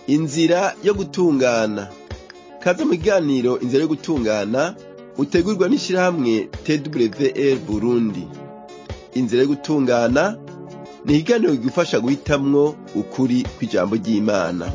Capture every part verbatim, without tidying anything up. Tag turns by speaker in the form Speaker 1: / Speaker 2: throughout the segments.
Speaker 1: Inzira yo gutungana. Kaze mu kiganiro inzira yo gutungana utegurwa n'ishirahamwe T W R Burundi. Inzira yo gutungana ni ikiganiro kigufasha guhitamwo ukuri kw'ijambo ry'Imana.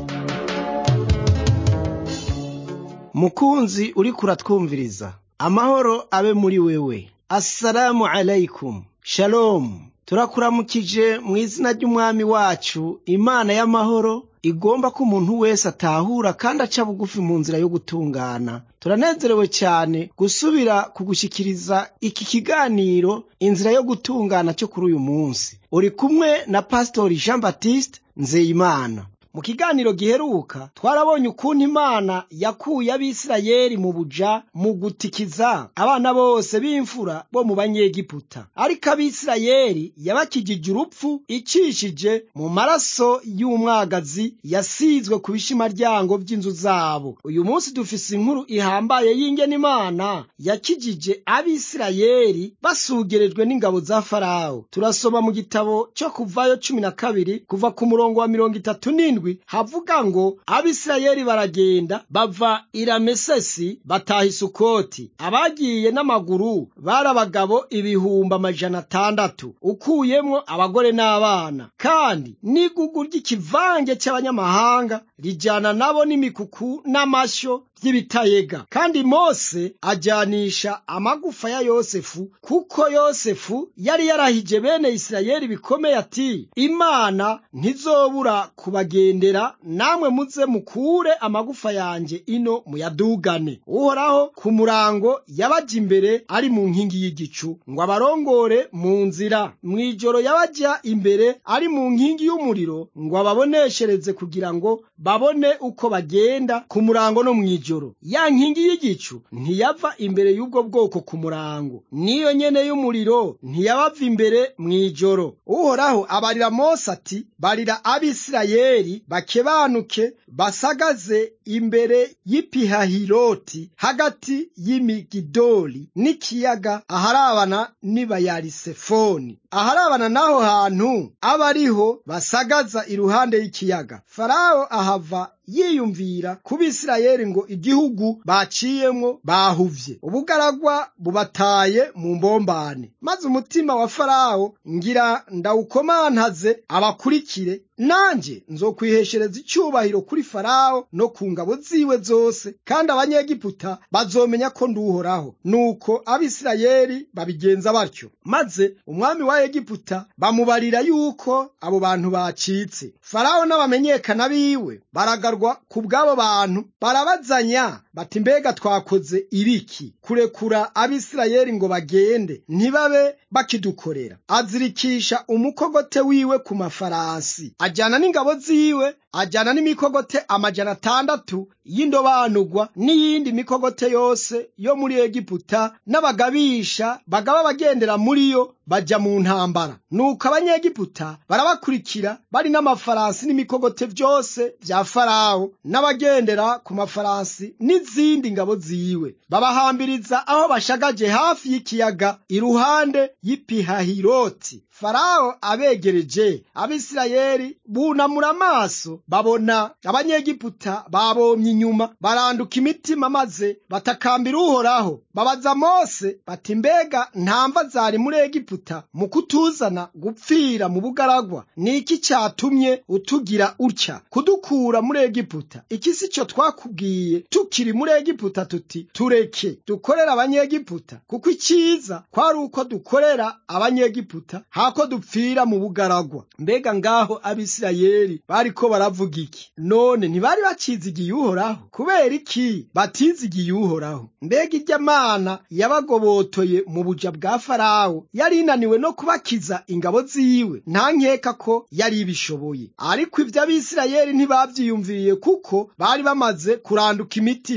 Speaker 2: Mukunzi uriko uratwumviriza, amahoro abe muri wewe. Assalamu alaikum. Shalom. Turakuramukije mu izina ry'umwami wacu, Imana y'amahoro igomba ko umuntu wese atahura kandi aca bugufi mu nzira yo gutungana. Turanezerewe cyane gusubira kugushikiriza iki kiganiro inzira yo gutungana cyo kuri uyu munsi. Uri kumwe na Pastori Jean Baptiste Nzeyimana. Mu kiganiro giheruka twarabonye ukuntu Imana yakuye Abisirayeli mu buja mu gutikiza abana bose b'imfura bo mu Banyegiputa, ariko Abisirayeli yabakijije urupfu icishije mu maraso y'umwagazi yasizwe ku bishimaryango by'inzu zabo. Uyu munsi dufise inkuru ihambaye y'ingene Imana yakijije Abisirayeli basugerejwe n'ingabo za Farawo. Turasoma mu gitabo cyo Kuvayo cumi na kabiri kuva ku murongo wa mirongo itatu n'indwi, havuga ngo Abisirayeli baragenda bava i Ramesesi bataha i Sukoti. Abagiye n'amaguru bari abagabo ibihumbi amajana atandatu ukuyemwo abagore n'abana, kandi n'igugu ry'ikivange cy'abanyamahanga rijana nabo n'imikuku n'amashyo by'ibitayega. Kandi Mose ajyanisha amagufa ya Yosefu, kuko Yosefu yari yarahije bene Isirayeli bikomeye ati, Imana ntizobura kubagendera, namwe muze mukure amagufa yanje ino muyadugane. Uhoraho ku murango yabaja imbere ari mu nkingi y'igicu ngo abarongore mu nzira, mw'ijoro yabaja imbere ari mu nkingi y'umuriro ngo ababoneshereze kugira ngo babone uko bagenda ku murango no mw'ijoro. Ya nkingi y'igicu ntiyava imbere y'ubwo bwoko ku murango, niyo nyene y'umuriro ntiyabava imbere mw'ijoro. Uhoraho abarira Mose ati, barira Abisirayeli bakebanuke basagaze imbere y'Ipihahiroti hagati y'Imigidoli n'ikiyaga aharabana n'Ibayarisefoni. Aharabana n'aho hantu abariho basagaza iruhande y'ikiyaga. Farawo ahava yiyumvira ku Bisirayeli ngo igihugu baciyemwo bahuvye, ubugaragwa bubataye mu mbombane. Maze umutima wa Farawo ngira ndawukomantaze abakurikire, nanje nzokwiheshereza icyubahiro kuri Farawo no ku ngabo ziwe zose, kandi Abanyegiputa bazomenya ko nduhoraho. Nuko Abisirayeli babigenza batyo. Maze umwami wa Egiputa bamubarira yuko abo bantu bacitse. Farawo n'abamenyekana biwe baragarwa ku bw'abo bantu, barabazanya bati, mbega twakoze ibiki kurekura Abisirayeli ngo bagende ntibabe bakidukorera? Azirikisha umukogote wiwe ku mafarasi, ajyana n'ingabo ziwe, ajyana n'imikogote amajana atandatu y'indobanurwa n'iyindi mikogote yose yo muri Egiputa, n'abagabisha bagaba bagendera muri yo bajya mu ntambara. Nuko Abanyegiputa barabakurikira bari n'amafarasi n'imikogote byose bya Farawo n'abagendera ku mafarasi n'izindi ngabo ziwe, babahambiriza aho bashagaje hafi y'ikiyaga iruhande y'Ipihahiroti. Farawo abegereje, Abisirayeli bunamura amaso babona Abanyegiputa babomye inyuma, baranduka imitima maze batakambira Uhoraho. Babaza Mose bati, mbega ntamva zari muri Egiputa mu kutuzana gupfira mu bugaragwa? Ni iki cyatumye utugira utya kudukura muri Egiputa? Iki si cyo twakubwiye tukiri muri Egiputa tuti, tureke dukorera Abanyegiputa? Kuko iciza kwari uko dukorera Abanyegiputa hako dupfira mu bugaragwa. Mbega ngaho Abisirayeli bariko baravuga iki? None ntibari bacizigiye Uhoraho? Kubera iki batizigiye Uhoraho? Mbega irya Mana yabagobotoye mu buja bwa Farawo yari inaniwe no kubakiza ingabo ziwe? Nta nkeka ko yari ibishoboye. Ariko ibyo Abisirayeli ntibavyiyumviriye, kuko bari bamaze kuranduka imitima.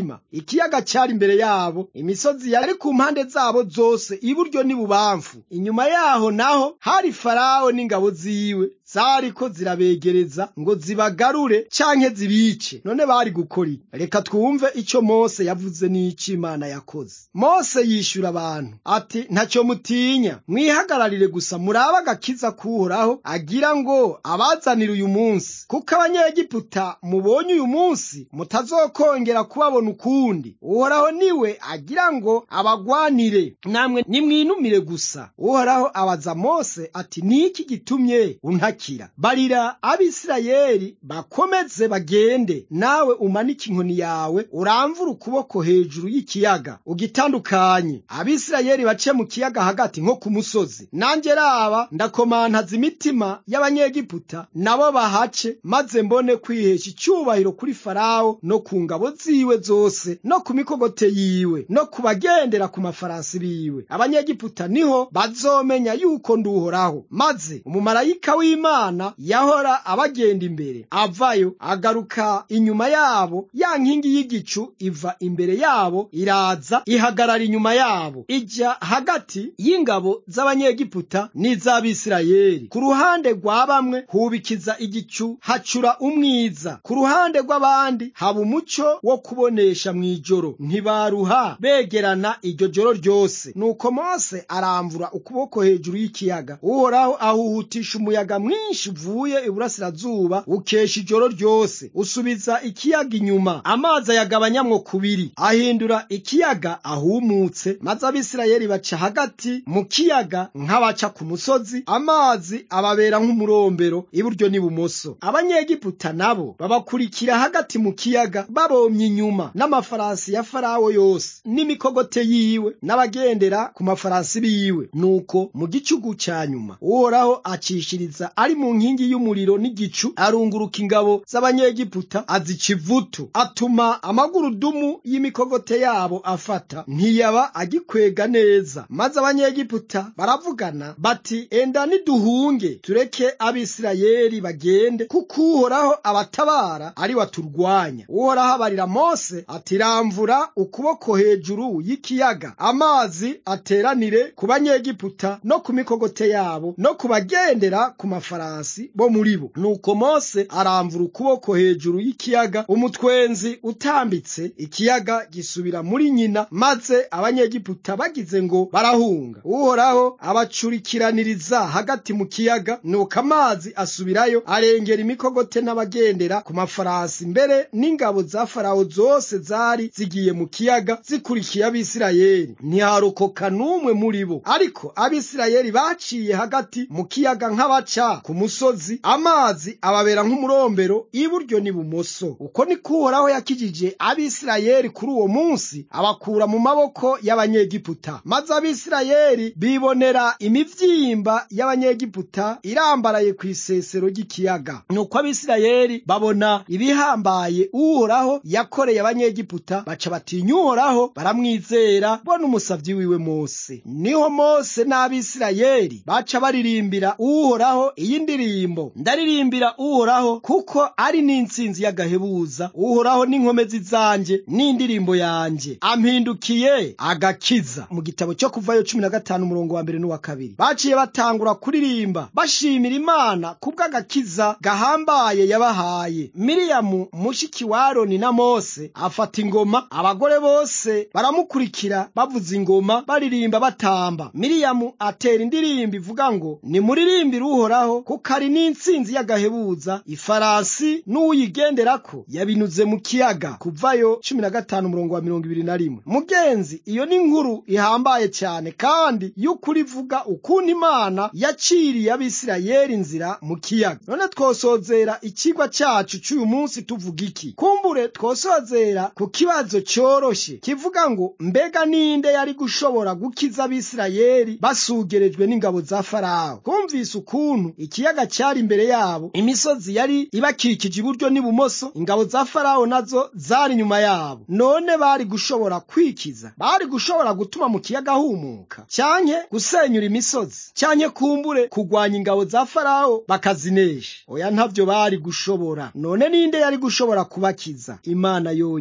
Speaker 2: umutima. Ikiyaga cyari imbere yabo, imisozi yari ku mpande zabo zose iburyo n'ibubamfu. Inyuma yaho naho hari Farawo n'ingabo ziwe zariko zirabegereza ngo zibagarure canke zibice. None bari gukora iki? Reka twumve ico Mose yavuze n'ico Imana yakoze. Mose yishura abantu ati, ntacyo mutinya, mwihagararire gusa murabe agakiza k'Uhoraho agira ngo abazanire uyu munsi, kuko abanyegiputa mubonye uyu munsi mutazokongera kubabona ukundi. Uhoraho niwe agira ngo abagwanire, namwe nimwinumire gusa. Uhoraho abaza Mose ati, niki gitumye untaka? Barira Abisirayeli bakomeze bagende, nawe umanike inkoni yawe uramvura ukuboko hejuru y'ikiyaga ugitandukanye, Abisirayeli bace mu kiyaga hagati nko ku musozi. Nanjye raba ndakomantaza imitima y'abanyegiputa nabo bahace, maze mbone kwihesha icyubahiro kuri Farawo no ku ngabo ziwe zose no ku mikogote yiwe no ku bagendera ku mafarasi biwe. Abanyegiputa niho bazomenya yuko ndi Uhoraho. Maze umumarayika w'Imana Imana yahora abagenda imbere avayo agaruka inyuma yabo, ya nkingi y'igicu iva imbere yabo iraza ihagarara inyuma yabo, ijya hagati y'ingabo z'abanyegiputa n'iz'Abisirayeli. Ku ruhande rwa bamwe hubikiza igicu hacura umwiza, ku ruhande rw'abandi haba umucyo wo kubonesha mw'ijoro. Ntibaruha begerana iryo joro ryose. Nuko Mose aramvura ukuboko hejuru y'ikiyaga, Uhoraho ahuhutisha umuyaga mwinshi uvuye iburasirazuba ukesha ijoro ryose, usubiza ikiyaga inyuma, amazi ayagabanyamwo kubiri, ahindura ikiyaga ahumutse. Maze Abisirayeli baca hagati mu kiyaga nk'abaca ku musozi, amazi ababera nk'umurombero iburyo n'ibumoso. Abanyegiputa nabo babakurikira hagati mu kiyaga babomye inyuma, n'amafarasi ya Farawo yose n'imikogote yiwe n'abagendera ku mafarasi biwe. Nuko mu gicugu ca nyuma Uhoraho acishiriza ari mu nkingi y'umuriro n'igicu, arunguruka ingabo z'abanyegiputa azica ivutu, atuma amagurudumu y'imikogote yabo afata, ntiyaba agikwega neza. Maze abanyegiputa baravugana bati, enda niduhunge tureke Abisirayeli bagende, kuko Uhoraho abatabara ari waturwanya. Uhoraho abarira Mose ati, ramvura ukuboko hejuru y'ikiyaga, amazi ateranire ku banyegiputa no ku mikogote yabo no ku bagendera ku mafarasi bo muri bo. Nuko Mose aramvura ukuboko hejuru y'ikiyaga, umutwenzi utambitse, ikiyaga gisubira muri nyina, maze abanyegiputa bagize ngo barahunga, Uhoraho abacurikiraniriza hagati mu kiyaga. Nuko amazi asubirayo arengera imikogote n'abagendera ku mafarasi, mbere n'ingabo za Farawo zose zari zigiye mu kiyaga zikurikiye Abisirayeli, ntiharokoka n'umwe muri bo. Ariko Abisirayeli baciye hagati mu kiyaga nk'abaca ku musozi, amazi ababera nk'umurombero iburyo n'ibumoso. Uko niko Uhoraho yakijije Abisirayeli kuri uwo munsi, abakura mu maboko y'abanyegiputa. Maze Abisirayeli bibonera imivyimba y'abanyegiputa irambaraye ku isesero ry'ikiyaga. Nuko Abisirayeli babona ibihambaye Uhoraho yakoreye abanyegiputa, baca batinya Uhoraho baramwizera bo n'umusavyi wiwe Mose. Niho Mose n'Abisirayeli baca baririmbira Uhoraho iyi ndirimbo: ndaririmbira Uhoraho kuko ari n'intsinzi y'agahebuza, Uhoraho n'inkomezi zanje n'indirimbo yanje, ampindukiye agakiza. Mu gitabo cyo Kuvayo cumi na gatanu umurongo wa mbere n'uwa kabiri. Baciye batangura kuririmba bashimira Imana kubw'agakiza gahambaye yabahaye. Miriyamu mushiki wa Aroni na Mose afata ingoma, abagore bose baramukurikira bavuza ingoma baririmba batamba. Miriyamu atera indirimbo ivuga ngo, nimuririmbire Uhoraho kuko ari n'intsinzi y'agahebuza, ifarasi n'uyigenderako yabinuze mu kiyaga. Kuvayo cumi na gatanu umurongo wa mirongo ibiri na rimwe. Mugenzi, iyo ni inkuru ihambaye cyane kandi y'ukuri ivuga ukuntu Imana yaciriye Abisirayeli inzira mu kiyaga. None twosozera ikigwa cyacu cy'uyu munsi tuvuga iki? Kumbure twosozera ku kibazo cyoroshe kivuga ngo, mbega ninde yari gushobora gukiza Abisirayeli basugerejwe n'ingabo za Farawo? Kumvise ukuntu ikiyaga cyari imbere yabo, imisozi yari ibakikije iburyo n'ibumoso, ingabo za Farawo nazo zari nyuma yabo. None bari gushobora kwikiza? Bari gushobora gutuma mu kiyaga humuka, cyanke gusenyura imisozi, cyanke kumbure kugwanya ingabo za Farawo bakazinesha? Oya, ntavyo bari gushobora. None ninde yari gushobora kubakiza? Imana yonyine.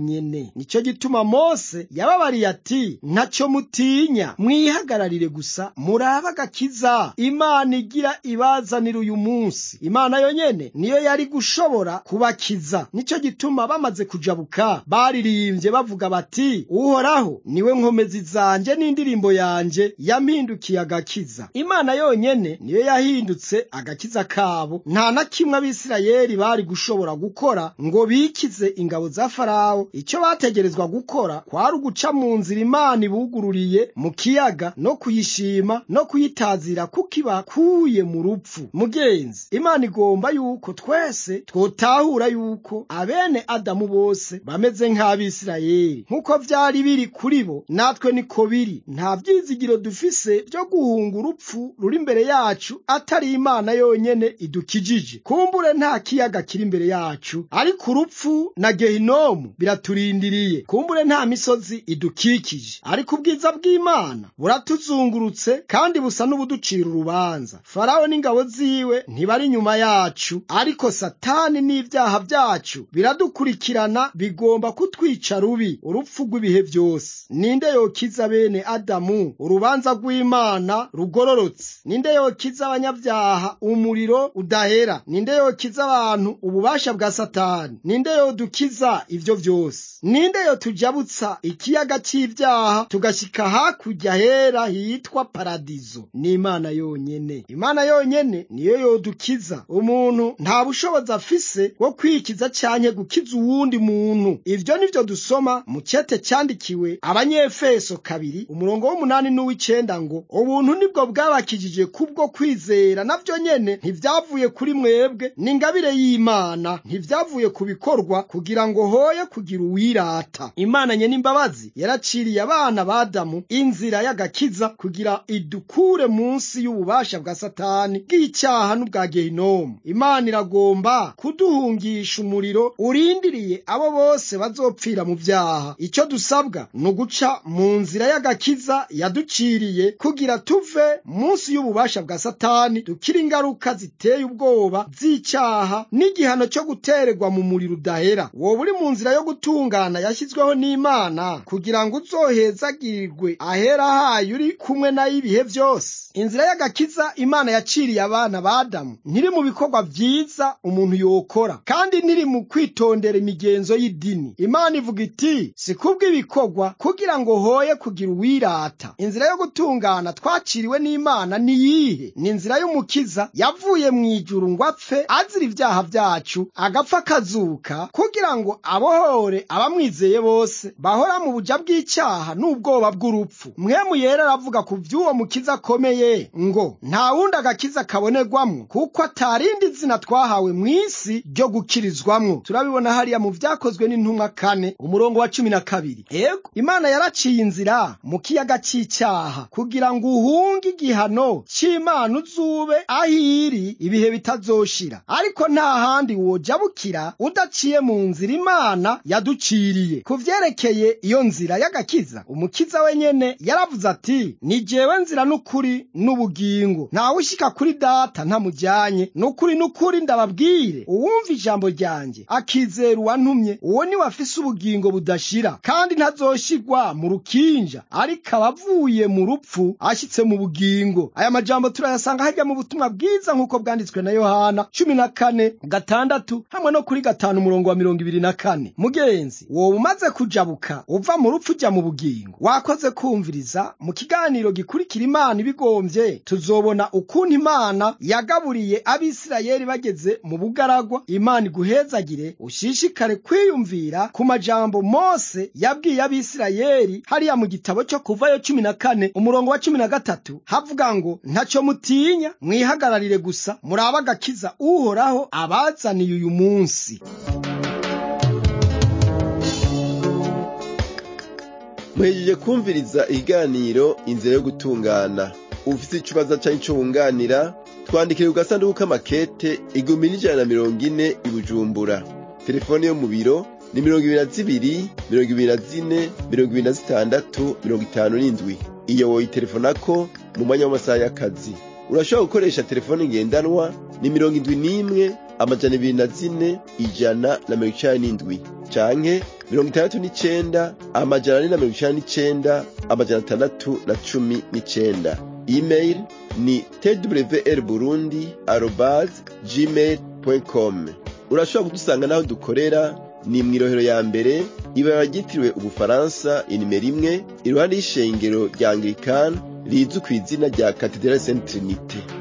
Speaker 2: yonyene. Nico gituma Mose yababariye ati ntaco mutinya, mwihagararire gusa murabe agakiza Imana igira ibazanira uyu munsi. Imana yonyene niyo yari gushobora kubakiza. Nico gituma bamaze kujabuka baririmbye bavuga bati Uhoraho niwe nkomezi zanje n'indirimbo yanje yampindukiye agakiza. Imana yonyene niyo yahindutse agakiza kabo. Nta na kimwe Abisirayeli bari gushobora gukora ngo bikize ingabo za Farawo. Icyo bategerezwa gukora kwari uguca mu nzira Imana ibugururiye mu kiyaga no kuyishima no kuyitazira kuko ibakuye mu rupfu. Mugenzi, Imana igomba yuko twese twotahura yuko abene Adamu bose bameze nk'Abisirayeli. Nkuko vyari biri kuri bo natwe niko biri. Nta vyizigiro dufise byo guhunga urupfu ruri imbere yacu atari Imana yonyene idukijije. Kumbure nta kiyaga kiri imbere yacu, ariko urupfu na Gehinomu biraturindiriye. Kumbure nta misozi idukikije, ariko ubwiza bw'Imana buratuzungurutse kandi busa n'ubuducira urubanza. Farawo n'ingabo ziwe ntibari inyuma yacu, ariko Satani n'ivyaha vyacu biradukurikirana, bigomba kutwica rubi urupfu rw'ibihe byose. Ninde yokiza bene Adamu urubanza rw'Imana rugororotse? Ninde yokiza abanyavyaha umuriro udahera? Ninde yokiza abantu ububasha bwa Satani? Ninde yodukiza ivyo vyose? Ninde yotujabutsa ikiyaga c'ivyaha tugashika hakurya hera hitwa paradizo? Ni Imana yonyene. Imana yonyene niyo yodukiza. Umuntu nta bushobozi afise bwo kwikiza canke gukiza uwundi muntu. Ivyo nivyo dusoma mu cete cyandikiwe Abanyefeso kabiri umurongo w'umunani n'uw'icenda ngo ubuntu nibwo bwabakijije kubwo kwizera, navyo nyene ntivyavuye kuri mwebwe, n'ingabire y'Imana, ntivyavuye kubikorwa kugira ngo hoye kugira uwirata. Imana nye n'imbabazi yaraciriye abana ba Adamu inzira y'agakiza kugira idukure munsi y'ububasha bwa Satani bw'icyaha n'ubwa Gehinomu. Imana iragomba kuduhungisha umuriro urindiriye abo bose bazopfira mu vyaha. Icyo dusabwa ni uguca mu nzira y'agakiza yaduciriye kugira tuve munsi y'ububasha bwa Satani, dukira ingaruka ziteye ubwoba z'icyaha n'igihano cyo gutererwa mu muriro udahera. Wowe uri mu nzira yo gutungana yashyizweho n'Imana kugira ngo uzohezagirirwe ahera hayo uri kumwe nayo ibihe byose. Inzira y'agakiza Imana yaciriye abana ba Adamu ntiri mu bikorwa vyiza umuntu yokora, kandi ntiri mu kwitondera imigenzo y'idini. Imana ivuga iti si kubw'ibikorwa kugira ngo hoye kugira uwirata. Inzira yo gutungana twaciriwe n'Imana ni yihe? Ni inzira y'umukiza yavuye mu ijuru ngo apfe azira ivyaha vyacu, agapfa akazuka kugira ngo abohore abamwizeye bose bahora mu buja bw'icyaha n'ubwoba bw'urupfu. Mpwemu Yera aravuga ku vy'uwo mukiza akomeye ngo nta wundi agakiza kabonerwamwo kuko atarindi zina twahawe mw'isi ryo gukirizwamwo. Turabibona hariya mu vyakozwe n'intumwa kane umurongo wa cumi na kabiri. Ego Imana yaraciye inzira mu kiyaga c'icyaha kugira ngo uhunge igihano c'Imana uzube ahiri ibihe bitazoshira, ariko nta handi wojabukira udaciye mu nzira Imana yaduciriye. Ku vyerekeye iyo nzira y'agakiza, umukiza wenyene yaravuze ati ni jewe nzira n'ukuri n'ubugingo, ntawe ushika kuri Data ntamujyanye. N'ukuri n'ukuri ndababwire, uwumva ijambo ryanje akizera uwantumye, uwo ni wafise ubugingo budashira, kandi ntazoshigwa mu rukinja, ariko abavuye mu rupfu ashitse mu bugingo. Aya majambo turayasanga harya mu butumwa bwiza nk'uko bwanditswe na Yohana cumi na kane gatandatu hamwe no kuri gatanu umurongo wa mirongo ibiri na kane. Mugenzi, wowe umaze kujabuka uva mu rupfu ujya mu bugingo, wakoze kumviriza. Mu kiganiro gikurikira Imana ibigomvye tuzobona ukuntu Imana yagaburiye Abisirayeli bageze mu bugaragwa. Imana iguhezagire ushishikare kwiyumvira ku majambo Mose yabwiye Abisirayeli hariya mu gitabo cyo Kuvayo cumi na kane umurongo wa cumi na gatatu havuga ngo ntaco mutinya, mwihagararire gusa murabe agakiza Uhoraho abazaniye uyu munsi.
Speaker 1: Muhejeje kumviriza ikiganiro inzira yo gutungana. Ufise ikibazo canke ico wunganira, twandikire ku gasanduku k'amakete igihumbi n'ijana na mirongo ine i Bujumbura. Telefone yo mu biro ni mirongo ibiri na zibiri mirongo ibiri na zine mirongo ibiri na zitandatu mirongo itanu n'indwi. Iyo woyitelefonako mu mwanya w'amasaha y'akazi. Urashobora gukoresha telefone ngendanwa ni mirongo indwi n'imwe amajana ibiri na zine ijana na mirongo icenda n'indwi. canke mirongo itandatu n'icenda amajana ane na mirongo icenda n'icenda amajana atandatu na cumi n'icenda. Email ni t w r burundi arobase gmail dot com. Urashobora kudusanga naho dukorera ni mw'irohero ya mbere ibara ryitiriwe Ubufaransa inimero imwe iruhande y'ishengero rya Anglikani rizwi kw'izina rya Cathedrale Sainte Trinité.